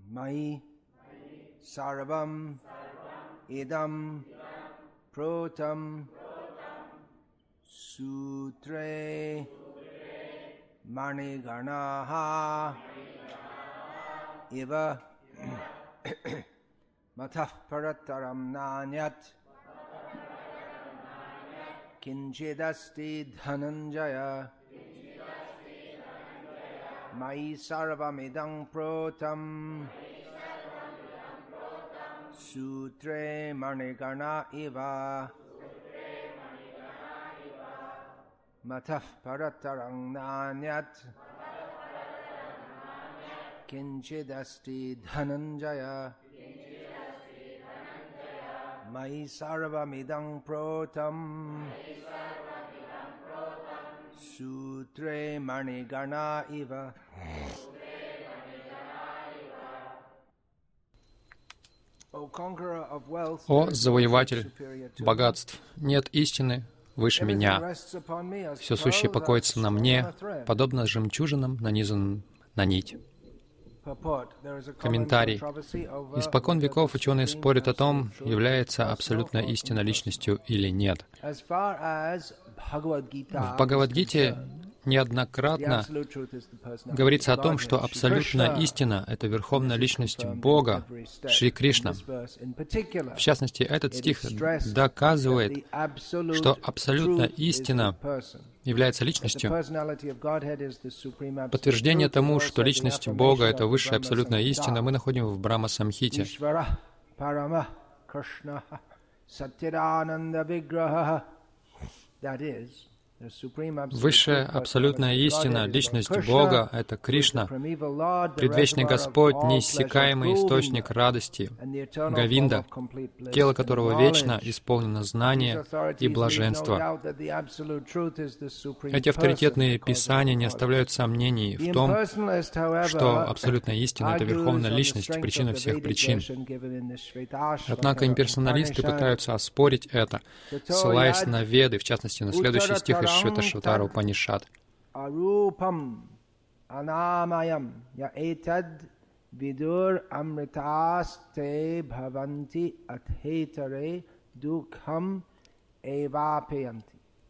Mai sarvam idam protam sutre maniganaha iva matah parataram nanyat kinchidasti dhananjaya Mai sarvamidam protam sutre manigana iva matah paratarang nanyat kinchidasti dhananjaya Mai sarvamidam protam Sutre Manigana Iva. О завоеватель богатств, нет истины выше меня. Все сущее покоится на мне, подобно жемчужинам, нанизанным на нить. Комментарий. Испокон веков ученые спорят о том, является абсолютная истина личностью или нет. В Бхагавад-гите неоднократно говорится о том, что абсолютная истина — это верховная личность Бога, Шри Кришна. В частности, этот стих доказывает, что абсолютная истина является личностью. Подтверждение тому, что личность Бога — это высшая абсолютная истина, мы находим в Брахма-самхите. Высшая абсолютная истина, личность Бога — это Кришна, предвечный Господь, неиссякаемый источник радости, Говинда, тело которого вечно исполнено знания и блаженства. Эти авторитетные писания не оставляют сомнений в том, что абсолютная истина — это верховная личность, причина всех причин. Однако имперсоналисты пытаются оспорить это, ссылаясь на Веды, в частности, на следующий стих из Швета-Шватара Упанишад. Арупам анаmayam я этад видур амритасте бхаванти атхетаре дукхам эвапаянти.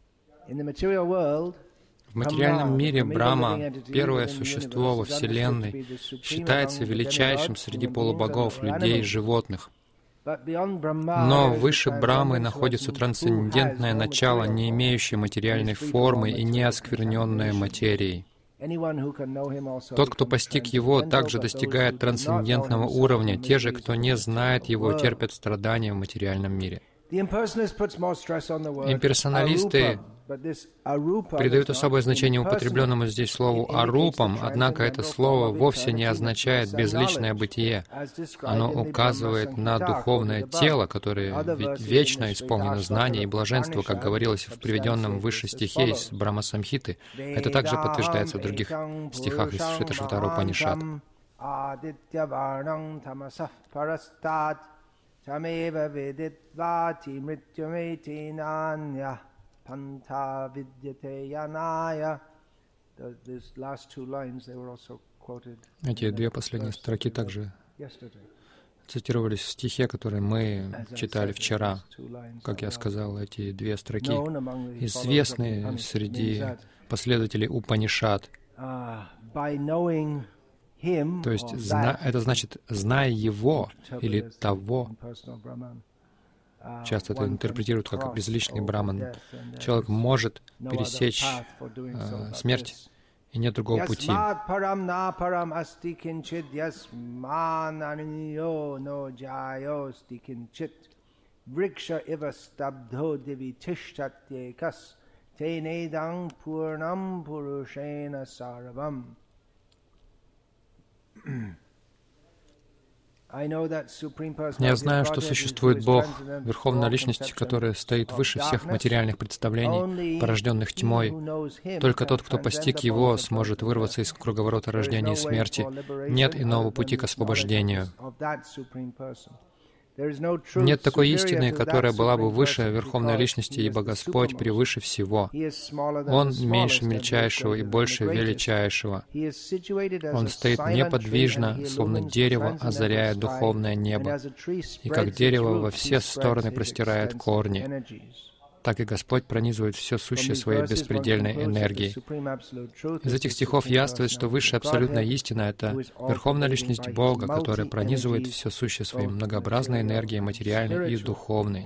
В материальном мире Брахма, первое существо во Вселенной, считается величайшим среди полубогов, людей и животных. Но выше Брахмы находится трансцендентное начало, не имеющее материальной формы и не оскверненное материей. Тот, кто постиг его, также достигает трансцендентного уровня. Те же, кто не знает его, терпят страдания в материальном мире. Имперсоналисты придают особое значение употребленному здесь слову «арупам», однако это слово вовсе не означает безличное бытие. Оно указывает на духовное тело, которое вечно исполнено знания и блаженства, как говорилось в приведенном выше стихе из Брахма-самхиты. Это также подтверждается в других стихах из Швета-Шватара Упанишад. Тамева ведитвати мритюмейти нанья панта видьяте яная. Эти две последние строки также цитировались в стихе, который мы читали вчера. Как я сказал, эти две строки известны среди последователей Упанишад. То есть это значит «зная его» или «того». Часто это интерпретируют как безличный Браман. Человек может пересечь смерть, и нет другого пути. Я знаю, что существует Бог, Верховная Личность, которая стоит выше всех материальных представлений, порожденных тьмой. Только тот, кто постиг Его, сможет вырваться из круговорота рождения и смерти. Нет иного пути к освобождению. Нет такой истины, которая была бы выше Верховной Личности, ибо Господь превыше всего. Он меньше мельчайшего и больше величайшего. Он стоит неподвижно, словно дерево, озаряя духовное небо, и как дерево во все стороны простирает корни. Так и Господь пронизывает все сущее своей беспредельной энергией. Из этих стихов яствует, что высшая абсолютная истина — это Верховная Личность Бога, которая пронизывает все сущее своей многообразной энергией, материальной и духовной.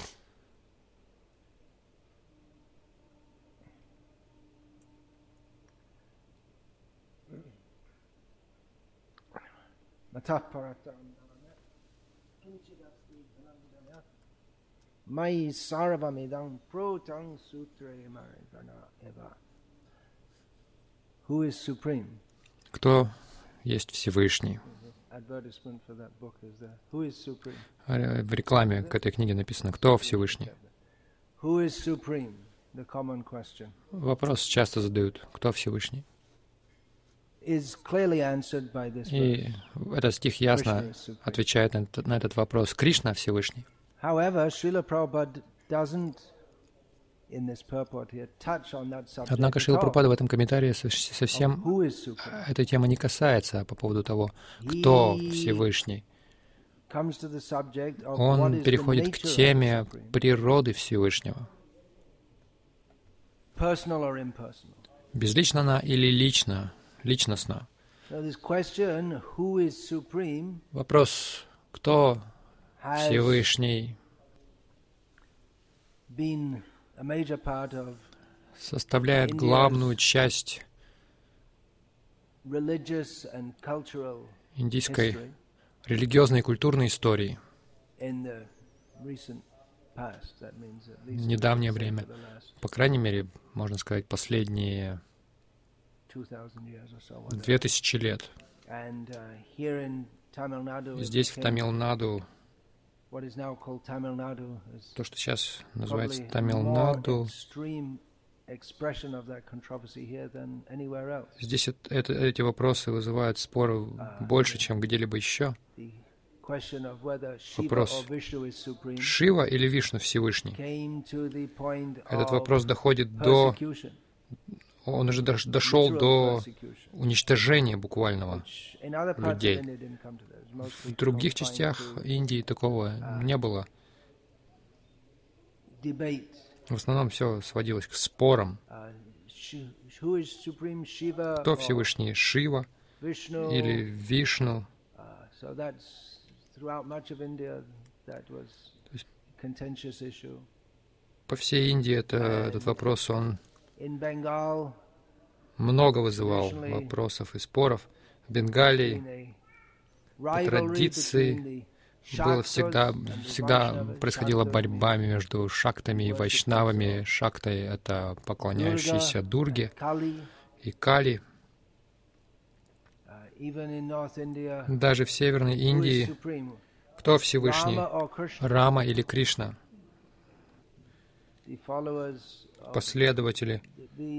Mai sarvamidam protang sutre margana eva. Who is supreme? Кто есть Всевышний? В рекламе к этой книге написано «Кто Всевышний?». Вопрос часто задают «Кто Всевышний?». И этот стих ясно отвечает на этот вопрос. Кришна Всевышний. Однако Шрила Прабхупада в этом комментарии совсем этой темы не касается по поводу того, кто Всевышний. Он переходит к теме природы Всевышнего. Безлично она или личностно? Вопрос, кто Всевышний, составляет главную часть индийской религиозной и культурной истории в недавнее время. По крайней мере, можно сказать, последние 2000 лет. И здесь, в Тамил-Наду, то, что сейчас называется Тамил-Наду, здесь эти вопросы вызывают споры больше, чем где-либо еще. Вопрос, Шива или Вишну Всевышний? Этот вопрос доходит до... Он уже дошел до уничтожения буквального людей. В других частях Индии такого не было. В основном все сводилось к спорам. Кто Всевышний, Шива или Вишну? По всей Индии этот вопрос, он много вызывал вопросов и споров. В Бенгалии по традиции всегда происходила борьба между шактами и вайшнавами. Шактой — это поклоняющиеся Дурге, и Кали. Даже в Северной Индии кто Всевышний, Рама или Кришна? Последователи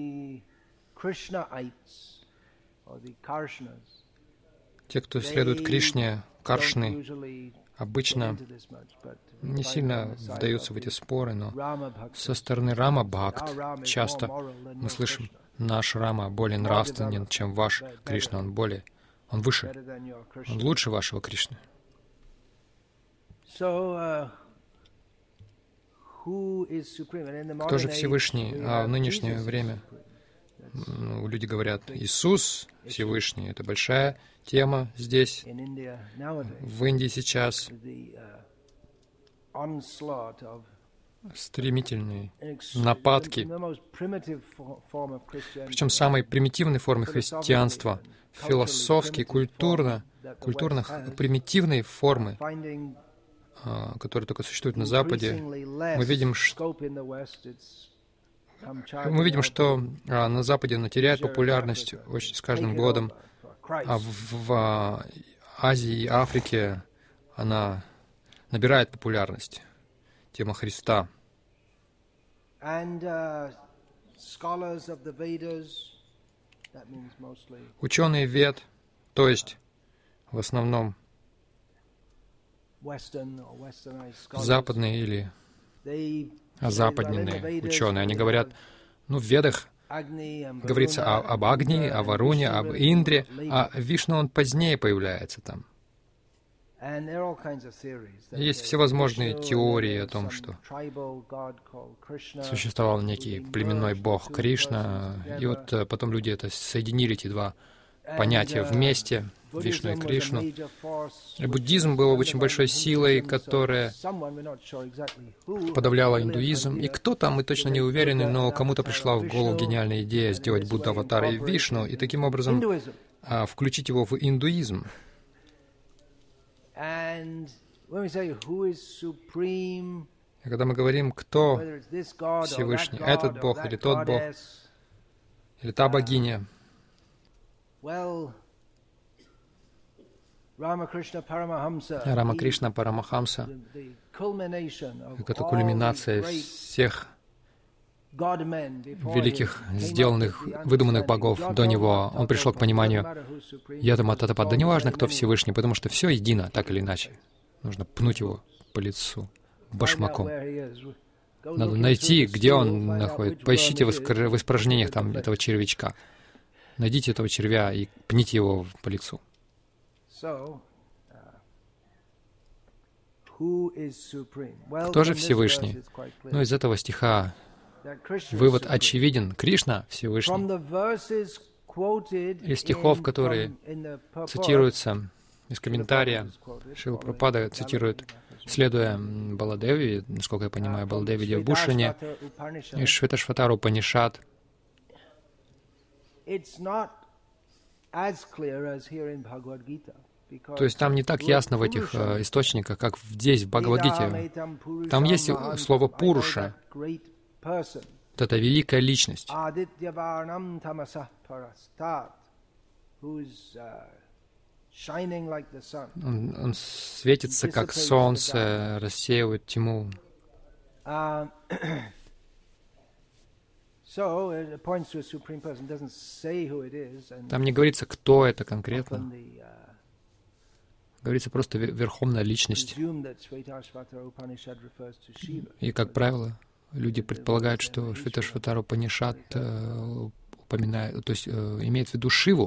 те, кто следует Кришне, Каршны, обычно не сильно вдаются в эти споры, но со стороны Рама Бхакт часто мы слышим: наш Рама более нравственен, чем ваш Кришна, он выше, он лучше вашего Кришны. Кто же Всевышний? А в нынешнее время люди говорят: Иисус Всевышний. Это большая тема здесь, в Индии сейчас. Стремительные нападки, причем самой примитивной формы христианства, философски, культурно примитивные формы, которые только существуют на Западе. Мы видим, что на Западе она теряет популярность очень с каждым годом, а в Азии и Африке она набирает популярность. Тема Христа. Ученые Вед, то есть в основном западные или озападненные ученые, они говорят, в Ведах говорится об Агни, о Варуне, об Индре, а Вишну, он позднее появляется там. Есть всевозможные теории о том, что существовал некий племенной бог Кришна, и потом люди соединили эти два понятия вместе, Вишну и Кришну. И буддизм был очень большой силой, которая подавляла индуизм. И кто там, мы точно не уверены, но кому-то пришла в голову гениальная идея сделать Будда-аватарой Вишну и таким образом включить его в индуизм. И когда мы говорим, кто Всевышний, этот Бог или тот Бог, или та богиня, Рамакришна Парамахамса, это кульминация всех великих, сделанных, выдуманных богов до него. Он пришел к пониманию Ятамататапа. Да неважно, кто Всевышний, потому что все едино, так или иначе. Нужно пнуть его по лицу башмаком. Надо найти, где он находится. Поищите в испражнениях там этого червячка. Найдите этого червя и пните его по лицу. Кто же Всевышний? Из этого стиха вывод очевиден. Кришна Всевышний. Из стихов, которые цитируются из комментария, Шрила Прабхупада цитирует, следуя Баладеви, насколько я понимаю, Баладеви Девбушане, из Шветашватара Упанишад. То есть там не так ясно в этих источниках, как здесь, в Бхагавад-гите. Там есть слово «пуруша». Вот это великая личность. Он светится, как солнце, рассеивает тьму. Там не говорится, кто это конкретно. Говорится просто верховная личность. И, как правило, люди предполагают, что Шветашватара Упанишад упоминает, то есть имеет в виду Шиву.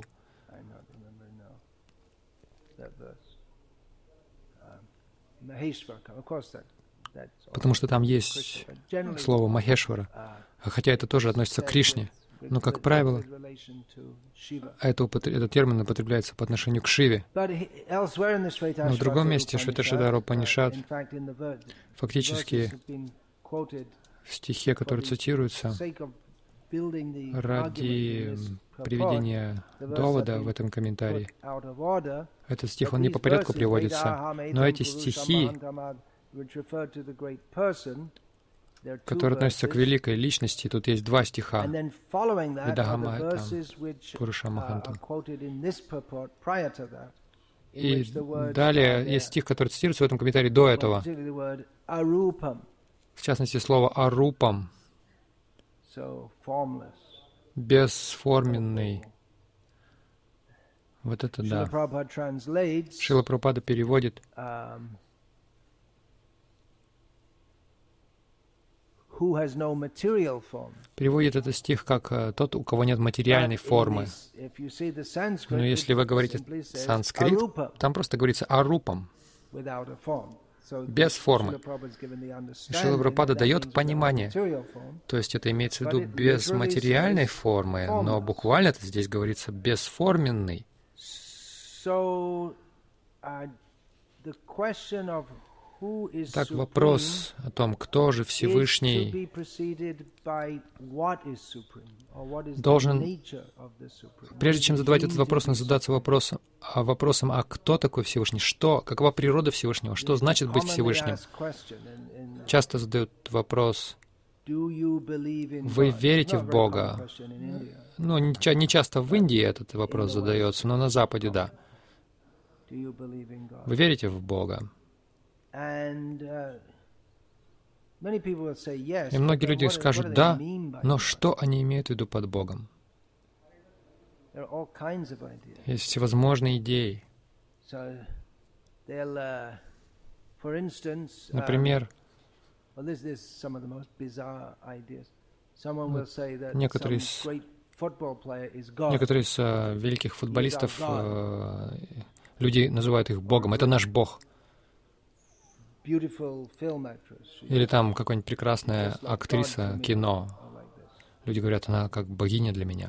Потому что там есть слово Махешвара, хотя это тоже относится к Кришне. Но, как правило, этот термин употребляется по отношению к Шиве. Но в другом месте Шветашватара Упанишад фактически в стихе, который цитируется, ради приведения довода в этом комментарии, этот стих, он не по порядку приводится, но эти стихи, которые относятся к великой личности, тут есть два стиха, Видахамахатам, Пуруша Махантам. И далее есть стих, который цитируется в этом комментарии до этого. В частности, слово «арупам», бесформенный. Вот это да. Шрила Прабхупада переводит переводит этот стих как «тот, у кого нет материальной формы». Но если вы говорите санскрит, там просто говорится «арупам», без формы. Шрила Прабхупада дает понимание, то есть это имеется в виду без материальной формы, но буквально это здесь говорится «бесформенный». Так вопрос о том, кто же Всевышний, должен, прежде чем задавать этот вопрос, надо задаться вопросом, а кто такой Всевышний, какова природа Всевышнего, что значит быть Всевышним. Часто задают вопрос, вы верите в Бога? Не часто в Индии этот вопрос задается, но на Западе, да. Вы верите в Бога? И многие люди скажут «да», но что они имеют в виду под Богом? Есть всевозможные идеи. Например, некоторые из великих футболистов, люди называют их Богом. Это наш Бог. Или там какая-нибудь прекрасная актриса кино. Люди говорят, она как богиня для меня.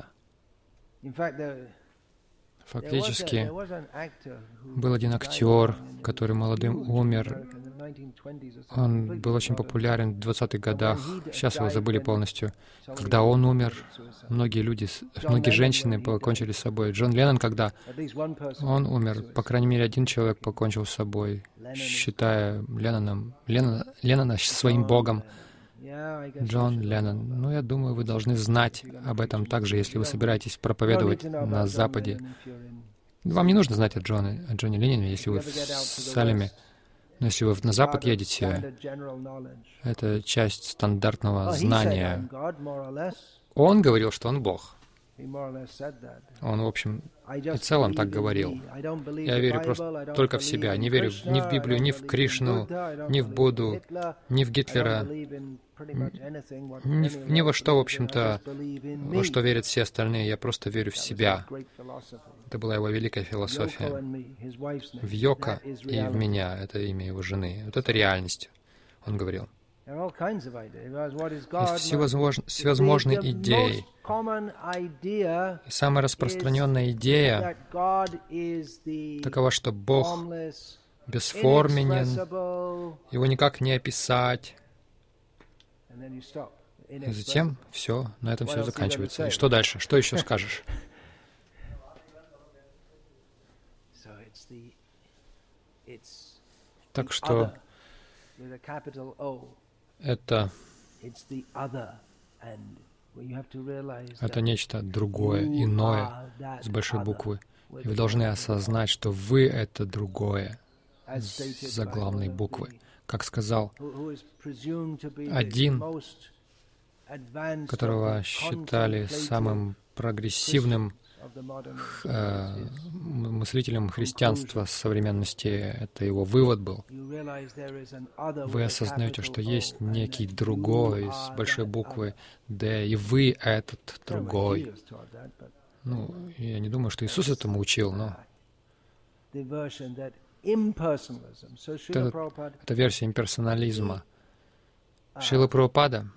Фактически, был один актер, который молодым умер. Он был очень популярен в 20-х годах. Сейчас его забыли полностью. Когда он умер, многие женщины покончили с собой. Джон Леннон, когда он умер, по крайней мере, один человек покончил с собой, считая Леннона своим богом. Джон Леннон. Ну, я думаю, вы должны знать об этом также, если вы собираетесь проповедовать на Западе. Вам не нужно знать о Джоне Ленноне, если вы в Салеме. Но если вы на Запад едете, это часть стандартного знания. Он говорил, что он Бог. Он, в общем и целом так говорил. Я верю просто только в себя. Не верю ни в Библию, ни в Кришну, ни в Будду, ни в Гитлера, ни во что, в общем-то, во что верят все остальные. Я просто верю в себя. Это была его великая философия. В Йока и в меня. Это имя его жены. Вот это реальность, он говорил. Есть всевозможные идеи. И самая распространенная идея такова, что Бог бесформенен, его никак не описать. И затем все, на этом все заканчивается. И что дальше? Что еще скажешь? Так что это нечто другое, иное, с большой буквы. И вы должны осознать, что вы — это другое, с заглавной буквы. Как сказал один, которого считали самым прогрессивным мыслителем христианства современности, это его вывод был. Вы осознаете, что есть некий другой с большой буквы «Д», и вы этот другой. Ну, я не думаю, что Иисус этому учил, но это версия имперсонализма. Шрила Прабхупада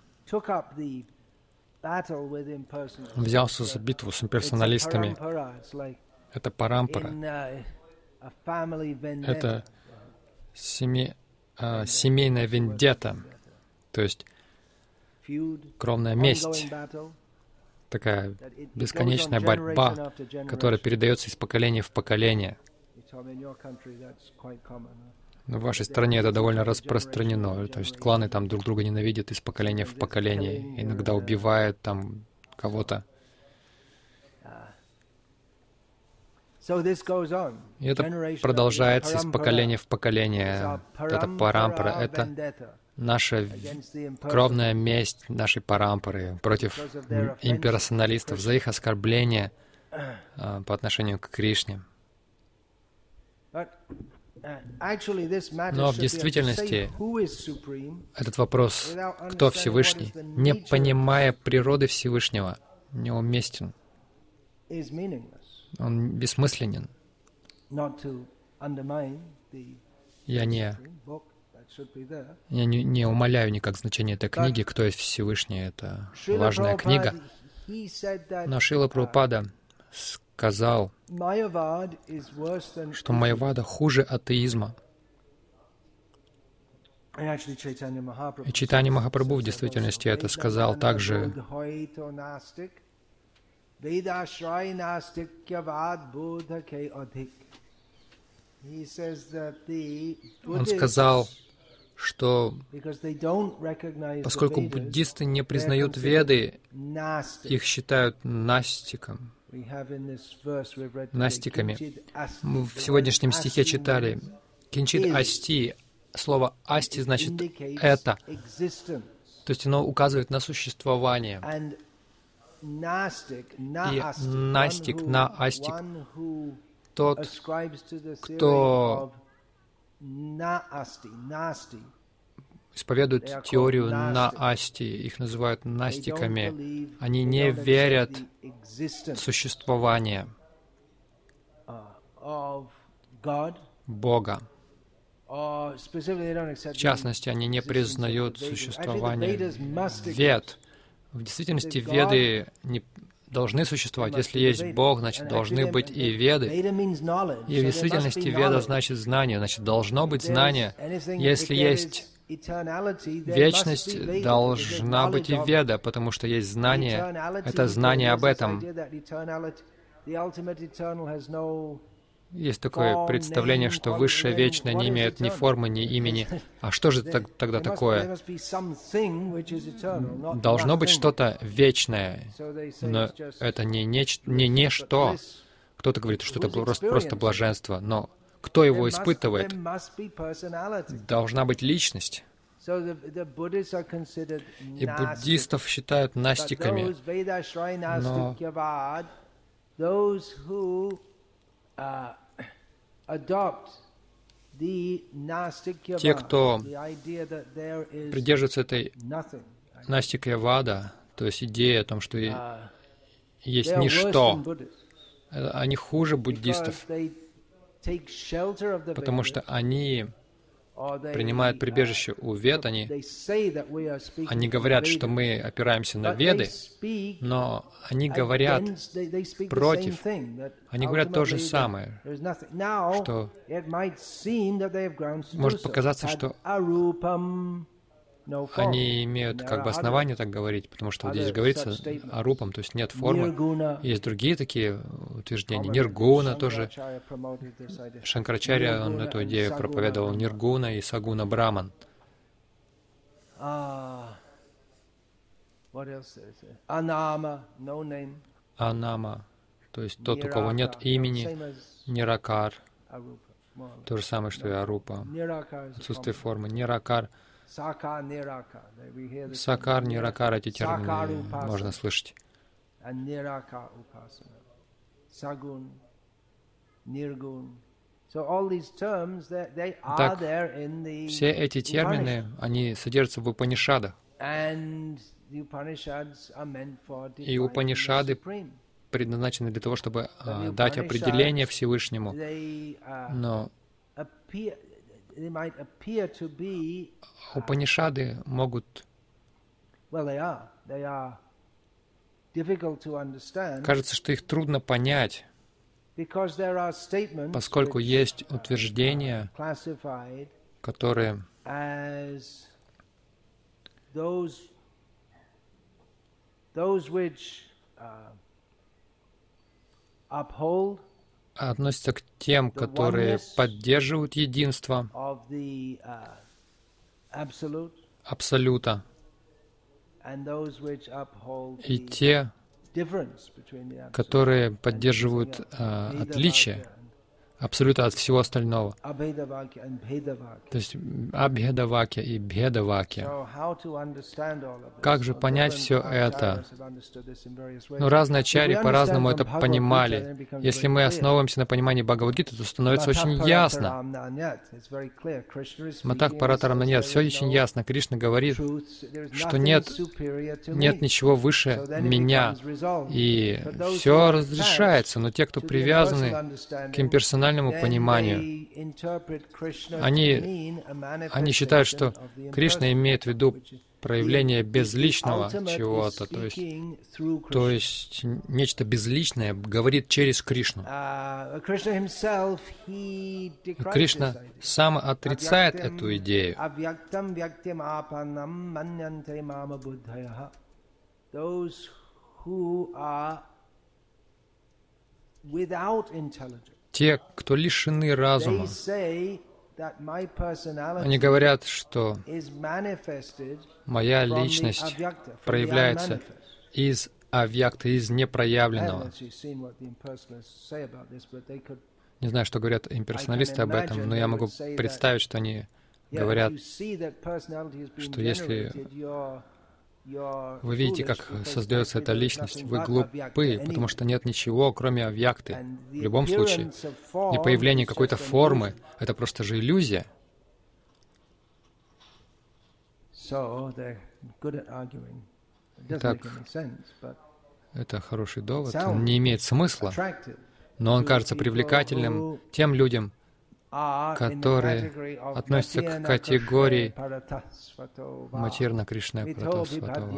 взялся за битву с имперсоналистами. Это парампара. Это семейная вендетта, то есть кровная месть. Такая бесконечная борьба, которая передается из поколения в поколение. Но в вашей стране это довольно распространено. То есть кланы там друг друга ненавидят из поколения в поколение. Иногда убивают там кого-то. И это продолжается из поколения в поколение. Это парампара, это наша кровная месть нашей парампары против имперсоналистов за их оскорбления по отношению к Кришне. Но в действительности этот вопрос, кто Всевышний, не понимая природы Всевышнего, неуместен. Он бессмысленен. Я не умаляю никак значение этой книги, кто есть Всевышний, это важная книга. Но Шрила Прабхупада сказал, что майявада хуже атеизма. И Чайтанья Махапрабху в действительности это сказал также. Он сказал, что поскольку буддисты не признают Веды, их считают настиками. Мы в сегодняшнем стихе читали «кинчит асти». Слово «асти» значит «это». То есть оно указывает на существование. И настик, наастик, тот, кто исповедуют теорию наасти, их называют настиками. Они не верят в существование Бога. В частности, они не признают существование Вед. В действительности Веды не должны существовать. Если есть Бог, значит, должны быть и Веды. И в действительности Веда значит знание, значит, должно быть знание. Если есть вечность, должна быть и Веда, потому что есть знание. Это знание об этом. Есть такое представление, что Высшее Вечное не имеет ни формы, ни имени. А что же тогда такое? Должно быть что-то вечное, но это не ничто. Кто-то говорит, что это просто блаженство, но кто его испытывает? Должна быть личность. И буддистов считают настиками, но те, кто придерживается этой настикья-вада, то есть идея о том, что есть ничто, они хуже буддистов, потому что они принимают прибежище у Вед, они говорят, что мы опираемся на Веды, но они говорят против. Они говорят то же самое, что может показаться, что они имеют как бы основания так говорить, потому что вот здесь говорится о рупам, то есть нет формы. Есть другие такие утверждения. Ниргуна тоже. Шанкарачарья, он эту идею проповедовал. Ниргуна и Сагуна Браман. Анама, то есть тот, у кого нет имени. Ниракар. То же самое, что и Арупа. Отсутствие формы. Ниракар. Сакар, ниракар, эти термины можно слышать. Так, все эти термины, они содержатся в Упанишадах. И Упанишады предназначены для того, чтобы дать определение Всевышнему. Но Упанишады могут, кажется, что их трудно понять, поскольку есть утверждения, которые относятся к тем, которые поддерживают единство Абсолюта, и те, которые поддерживают отличие Абсолюта от всего остального. То есть Абхедавакья и Бхедавакья. Как же понять все это? Ну, разные ачарьи по-разному это понимали. Если мы основываемся на понимании Бхагавад-гиты, то становится очень ясно. Матак Паратарамна нет, все очень ясно. Кришна говорит, что нет ничего выше меня, и все разрешается. Но те, кто привязаны к имперсональному пониманию, они считают, что Кришна имеет в виду проявление безличного чего-то, то есть нечто безличное говорит через Кришну. Кришна сам отрицает эту идею. Те, кто лишены разума, они говорят, что моя личность проявляется из авьякта, из непроявленного. Не знаю, что говорят имперсоналисты об этом, но я могу представить, что они говорят, что если Вы видите, как создается эта личность. Вы глупы, потому что нет ничего, кроме авьякты. В любом случае, и появление какой-то формы — это просто же иллюзия. Итак, это хороший довод. Он не имеет смысла, но он кажется привлекательным тем людям, которые относятся к категории Матерна Кришна Пратасватова.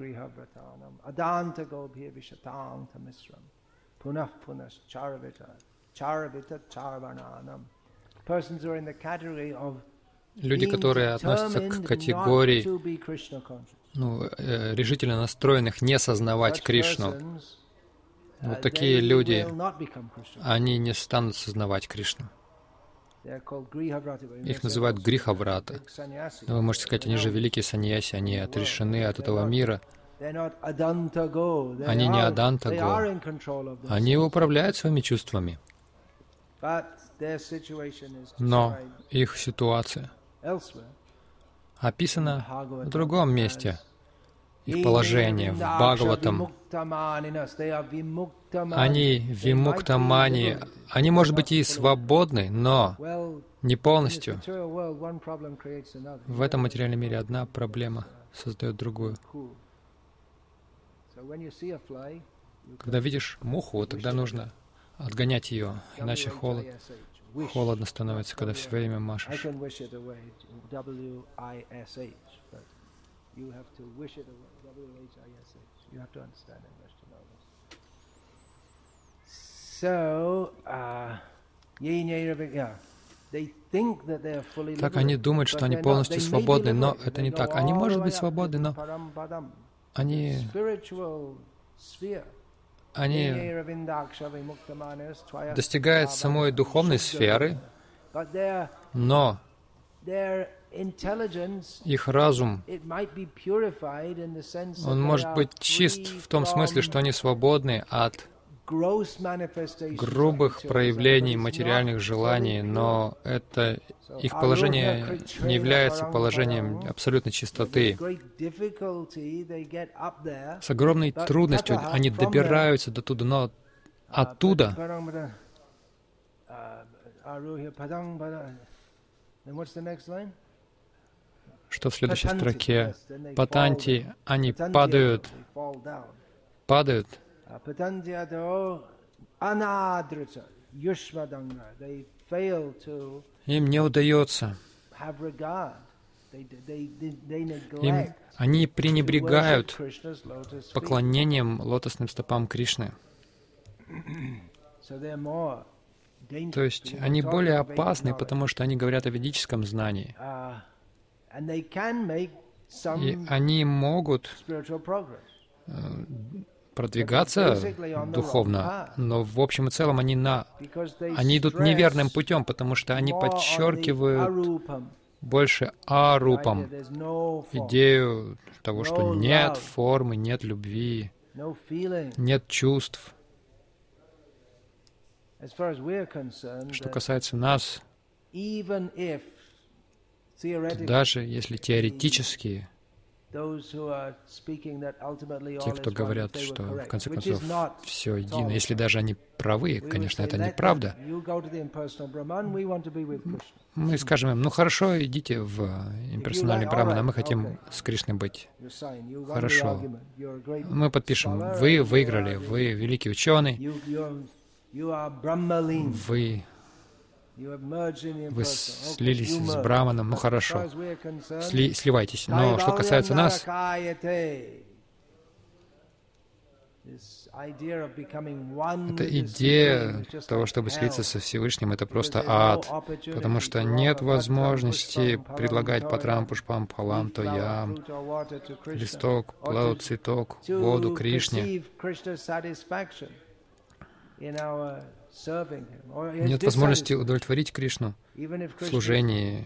Люди, которые относятся к категории решительно настроенных не сознавать Кришну. Вот такие люди, они не станут сознавать Кришну. Их называют грихаврата. Но вы можете сказать, они же великие саньяси, они отрешены от этого мира. Они не адантаго. Они управляют своими чувствами. Но их ситуация описана в другом месте. Их положение в Бхагаватам. Они вимуктамани. Они, может быть, и свободны, но не полностью. В этом материальном мире одна проблема создает другую. Когда видишь муху, тогда нужно отгонять ее, иначе холодно становится, когда все время машешь. You have to wish it away. W-H-I-S-H. You have to understand English to know this. So, так они думают, что они полностью свободны, но это не так. Они, может быть, свободны, но они достигают самой духовной сферы, но их разум, он может быть чист в том смысле, что они свободны от грубых проявлений материальных желаний, но это их положение не является положением абсолютной чистоты. С огромной трудностью они добираются до туда, но оттуда что в следующей строке? Патанти, они падают. Им не удается. Они пренебрегают поклонением лотосным стопам Кришны. То есть они более опасны, потому что они говорят о ведическом знании. И они могут продвигаться духовно, но в общем и целом они идут неверным путем, потому что они подчеркивают больше арупам, идею того, что нет формы, нет любви, нет чувств. Что касается нас, даже если теоретически те, кто говорят, что в конце концов все едино, если даже они правы, конечно, это неправда, мы скажем им, ну хорошо, идите в имперсональный браман, а мы хотим с Кришной быть. Хорошо. Мы подпишем, вы выиграли, вы великий ученый, вы слились с Браманом, ну хорошо, сливайтесь. Но что касается нас, эта идея того, чтобы слиться со Всевышним, это просто ад, потому что нет возможности предлагать патрам, пушпам, палам, тоям, листок, плод, цветок, воду Кришне. Нет возможности удовлетворить Кришну в служении.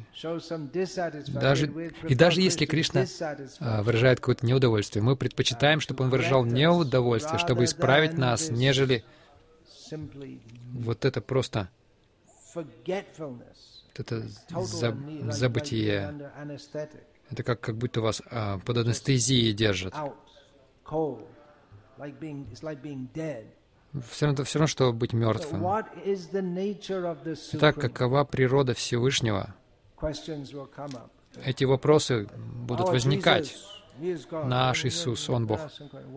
Даже если Кришна выражает какое-то неудовольствие, мы предпочитаем, чтобы Он выражал неудовольствие, чтобы исправить нас, нежели вот это просто это забытие. Это как будто вас под анестезией держат. Все равно, что быть мертвым. Итак, какова природа Всевышнего? Эти вопросы будут возникать. Наш Иисус, Он Бог.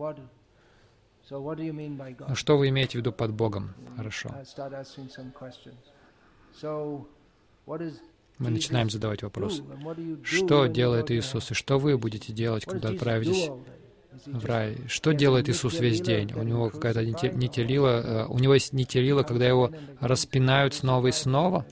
Ну, что вы имеете в виду под Богом? Хорошо. Мы начинаем задавать вопрос. Что делает Иисус? И что вы будете делать, когда отправитесь в рай? Что делает Иисус весь день? У него какая-то нетелила, у него есть нетелила, когда его распинают снова и снова?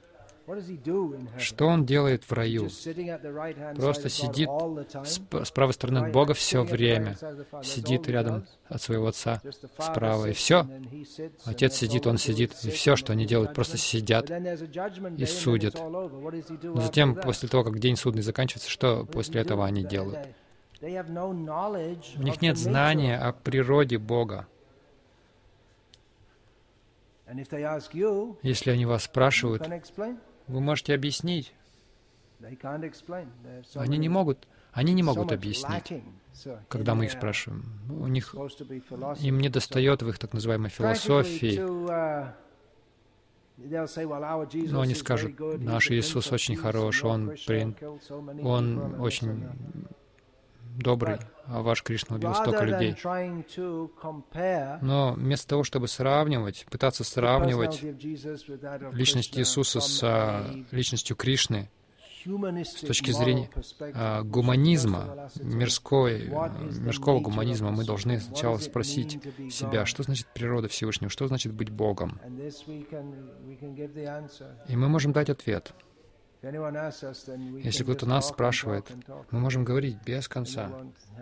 Что он делает в раю? Просто сидит с правой стороны от Бога все время. Сидит рядом от своего Отца справа, и все. Отец сидит, Он сидит, и все, что они делают, просто сидят и судят. Но затем, после того, как день судный заканчивается, что после этого они делают? У них нет знания о природе Бога. Если они вас спрашивают, вы можете объяснить. Они не могут объяснить, когда мы их спрашиваем. Им недостает в их так называемой философии. Но они скажут, наш Иисус очень хорош, Он очень добрый, а ваш Кришна убил столько людей. Но вместо того, чтобы пытаться сравнивать личность Иисуса с личностью Кришны, с точки зрения гуманизма, мирского гуманизма, мы должны сначала спросить себя, что значит природа Всевышнего, что значит быть Богом. И мы можем дать ответ. Если кто-то нас спрашивает, мы можем говорить без конца.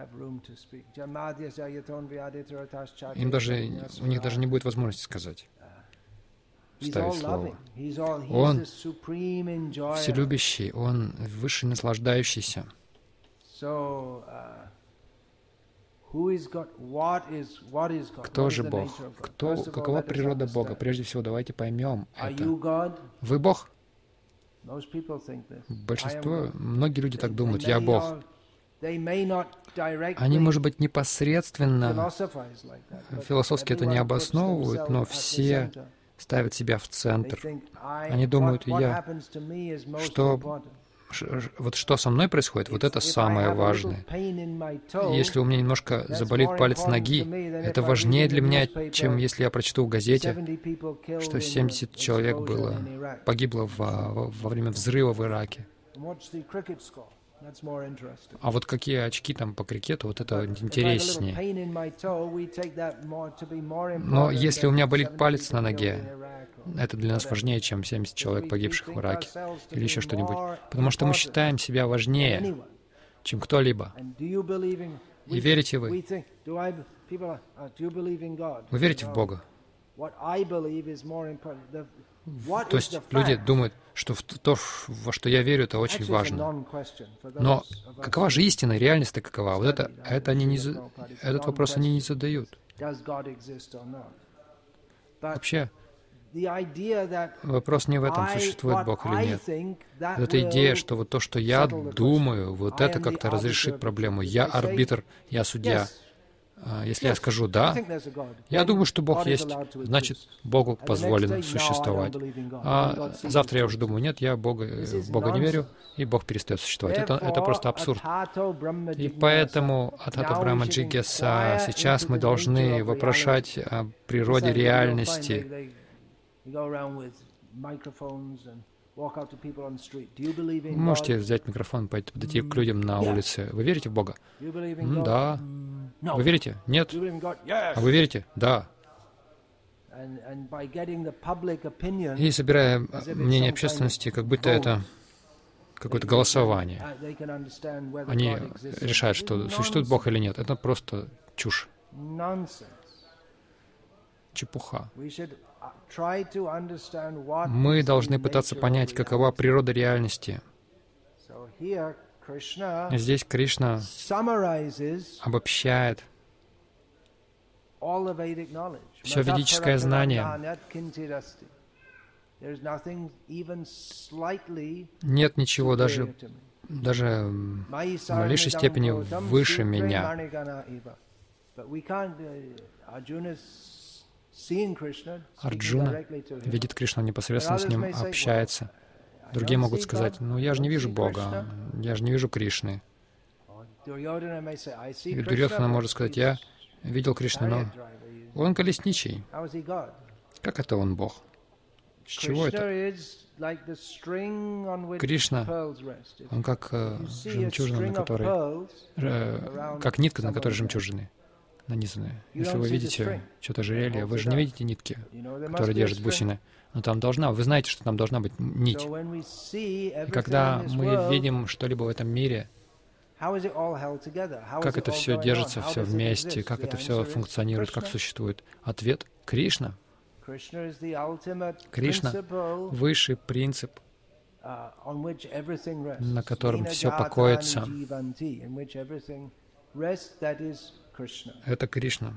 У них даже не будет возможности сказать, вставить слово. Он вселюбящий, Он высший наслаждающийся. Кто же Бог? Какова природа Бога? Прежде всего, давайте поймем это. Вы Бог? Многие люди так думают, я Бог. Они, может быть, непосредственно философски это не обосновывают, но все ставят себя в центр. Они думают, что со мной происходит, вот это самое важное. Если у меня немножко заболит палец ноги, это важнее для меня, чем если я прочту в газете, что 70 человек погибло во время взрыва в Ираке. А вот какие очки там по крикету, вот это интереснее. Но если у меня болит палец на ноге, это для нас важнее, чем 70 человек, погибших в Ираке, или еще что-нибудь. Потому что мы считаем себя важнее, чем кто-либо. И верите вы? Вы верите в Бога? То есть люди думают, что то, во что я верю, это очень важно. Но какова же истина, реальность-то какова? Вот этот вопрос они не задают. Вообще, вопрос не в этом, существует Бог или нет. Это идея, что вот то, что я думаю, вот это как-то разрешит проблему. Я арбитр, я судья. Если я скажу «да», я думаю, что Бог есть, значит, Богу позволено существовать. А завтра я уже думаю, нет, я в Бога не верю, и Бог перестает существовать. Это просто абсурд. И поэтому Атхата Брахма Джигьяса сейчас мы должны вопрошать о природе реальности. Вы можете взять микрофон, подойти к людям на улице. Вы верите в Бога? Да. Вы верите? Нет. А вы верите? Да. И собирая мнение общественности, как будто это какое-то голосование. Они решают, что существует Бог или нет. Это просто чушь. Чепуха. Мы должны пытаться понять, какова природа реальности. Здесь Кришна обобщает все ведическое знание. Нет ничего даже даже в малейшей степени выше меня. Арджуна видит Кришну, непосредственно с ним общается. Другие могут сказать: ну я же не вижу Бога, я же не вижу Кришны. И Дурьодхана может сказать: я видел Кришну, но он колесничий. Как это он Бог? С чего это? Кришна, он как жемчужина, на которой, как нитка, на которой жемчужины нанизаны. Если вы видите что-то ожерелье, вы же не видите нитки, которые держат бусины. Но там вы знаете, что там должна быть нить. И когда мы видим что-либо в этом мире, как это все держится, все вместе, как это все функционирует, как существует? Ответ — Кришна. Кришна — высший принцип, на котором все покоится. Это Кришна.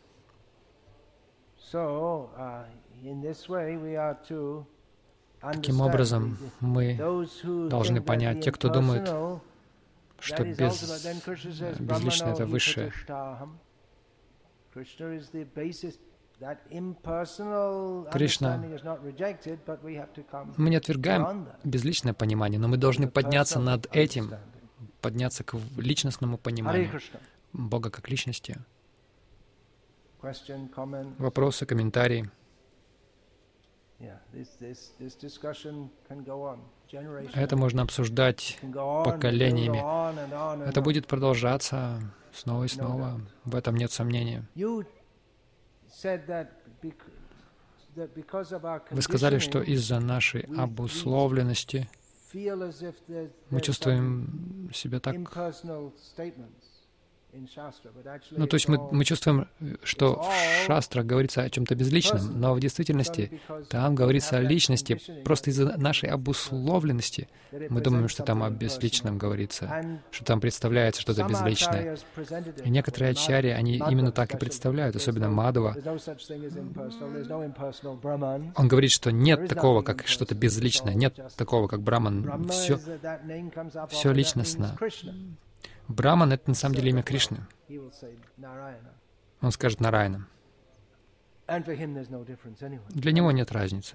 Таким образом, мы должны понять, те, кто думает, что безлично — это высшее. Кришна, мы не отвергаем безличное понимание, но мы должны подняться над этим, подняться к личностному пониманию Бога как личности. Вопросы, комментарии. Это можно обсуждать поколениями. Это будет продолжаться снова и снова. В этом нет сомнения. Вы сказали, что из-за нашей обусловленности мы чувствуем себя так... Ну, то есть мы чувствуем, что в шастрах говорится о чем-то безличном, но в действительности там говорится о личности. Просто из-за нашей обусловленности мы думаем, что там о безличном говорится, что там представляется что-то безличное. И некоторые ачарьи, они именно так и представляют, особенно Мадхава. Он говорит, что нет такого, как что-то безличное, нет такого, как Браман. Все личностно. Браман — это на самом деле имя Кришны. Он скажет Нараяна. Для него нет разницы.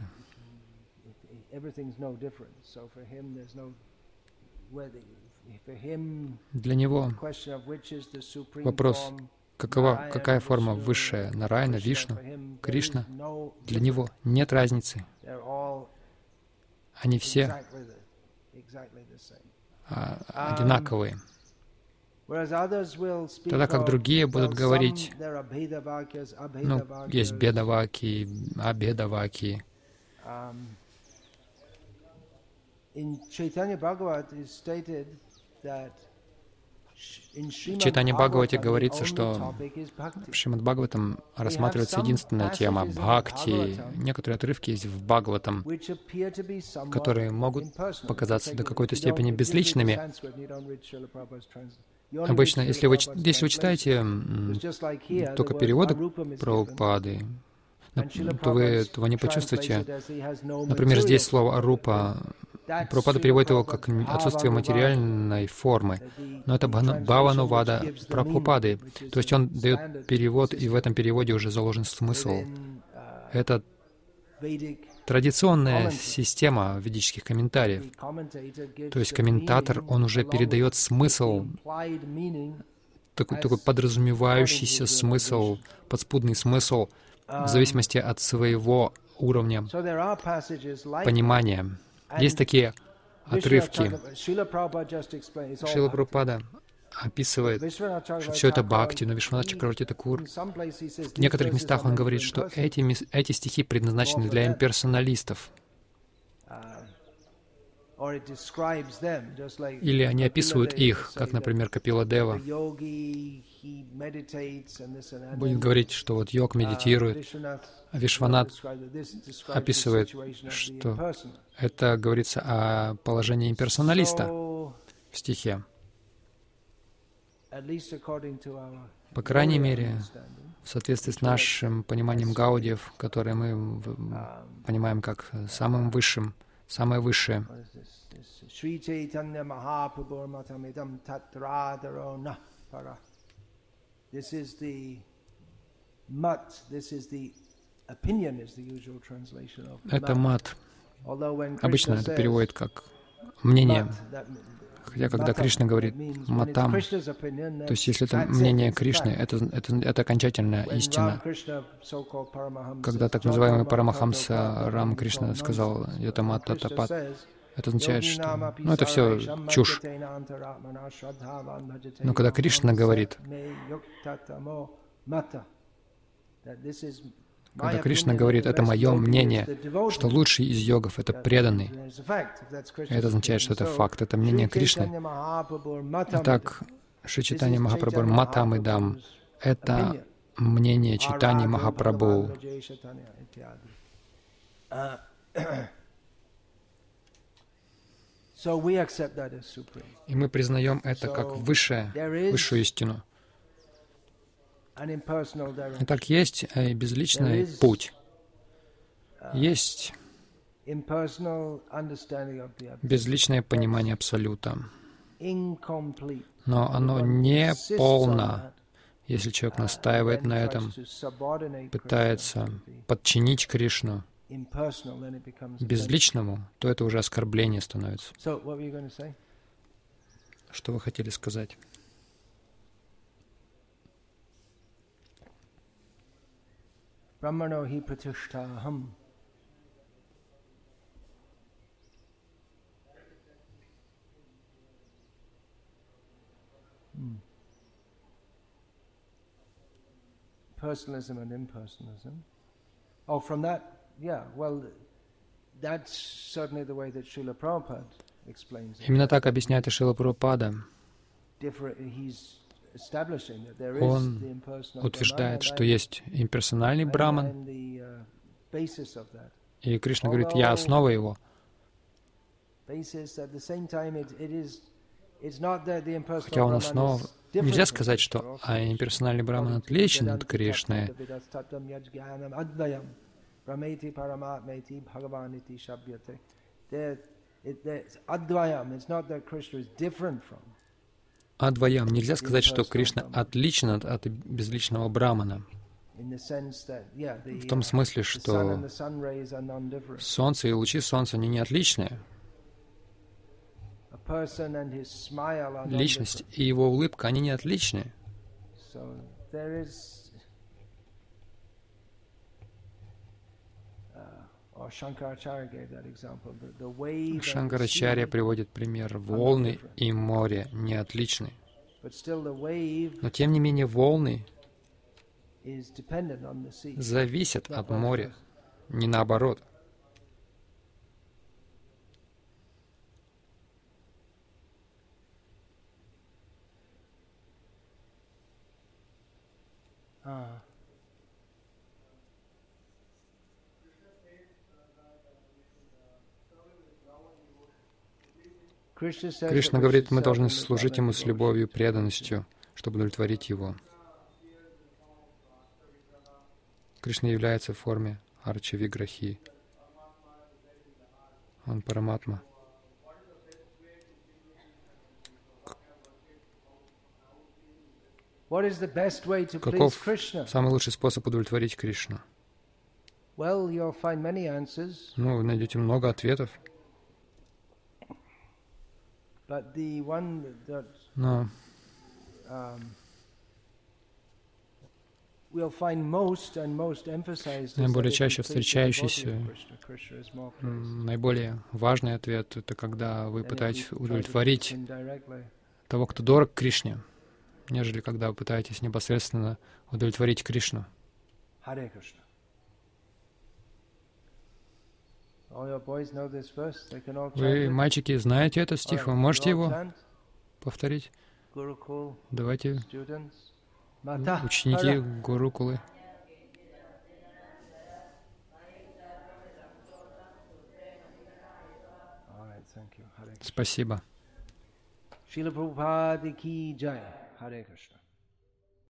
Для него вопрос, какая форма высшая, Нараяна, Вишну, Кришна, для него нет разницы. Они все одинаковые. Тогда как другие будут говорить, ну, есть бедаваки, абедаваки. В Чайтанья Бхагавате говорится, что в Шримад Бхагаватам рассматривается единственная тема — бхакти. Некоторые отрывки есть в Бхагаватам, которые могут показаться до какой-то степени безличными. Обычно, если вы читаете только переводы Прабхупады, то вы этого не почувствуете. Например, здесь слово «арупа». Прабхупада переводит его как «отсутствие материальной формы». Но это бхаванувада Прабхупады. То есть он дает перевод, и в этом переводе уже заложен смысл. Это традиционная система ведических комментариев. То есть комментатор, он уже передает смысл, такой подразумевающийся смысл, подспудный смысл, в зависимости от своего уровня понимания. Есть такие отрывки. Шрила Прабхупада описывает, что все это бхакти, но Вишванат Чакраварти Такур. В некоторых местах он говорит, что эти стихи предназначены для имперсоналистов. Или они описывают их, как, например, Капила Дева будет говорить, что вот йог медитирует, а Вишванат описывает, что это говорится о положении имперсоналиста в стихе. По крайней мере, в соответствии с нашим пониманием гаудиев, которые мы понимаем как самым высшим, самое высшее. Sri Chaitanya Mahaprabhu Matamidam Tatradaro Na Para. This is the mat, this is the opinion, is the usual translation of Это mat. мат. Обычно это переводит как мнение. Хотя, когда Кришна говорит матам, то есть если это мнение Кришны, это окончательная истина. Когда так называемый Парамахамса Рама Кришна сказал «Ята мата тапат», это означает, что это все чушь. Но когда Кришна говорит, это мое мнение, что лучший из йогов — это преданный. Это означает, что это факт, это мнение Кришны. Итак, Шри Чайтанья Махапрабху Матам Идам — это мнение Чайтаньи Махапрабху. И мы признаем это как высшую истину. Итак, есть безличный путь. Есть безличное понимание Абсолюта. Но оно не полно. Если человек настаивает на этом, пытается подчинить Кришну безличному, то это уже оскорбление становится. Что вы хотели сказать? Brahmano hi pratishtaham. Personalism and impersonalism. Oh, from that, yeah, well, that's certainly the way that Srila Prabhupada explains it. Именно так объясняет и Шрила Прабхупада. Он утверждает, что есть имперсональный браман, и Кришна говорит, я основа его. Хотя он основа... Нельзя сказать, что имперсональный браман отличен от Кришны. Адваям. Нельзя сказать, что Кришна отличен от безличного брамана. В том смысле, что солнце и лучи солнца, они не отличные. Личность и его улыбка, они не отличные. Шанкарачарья приводит пример. Волны и море не отличны. Но тем не менее волны зависят от моря, не наоборот. Кришна говорит, мы должны служить Ему с любовью и преданностью, чтобы удовлетворить Его. Кришна является в форме Арча Виграхи. Он Параматма. Каков самый лучший способ удовлетворить Кришну? Вы найдете много ответов. Но наиболее чаще встречающийся, наиболее важный ответ — это когда вы пытаетесь удовлетворить того, кто дорог Кришне, нежели когда вы пытаетесь непосредственно удовлетворить Кришну. Вы, мальчики, знаете этот стих? Вы можете его повторить? Давайте, ученики Гурукулы. Спасибо. Шрила Прабхупада ки джай. Харе Кришна.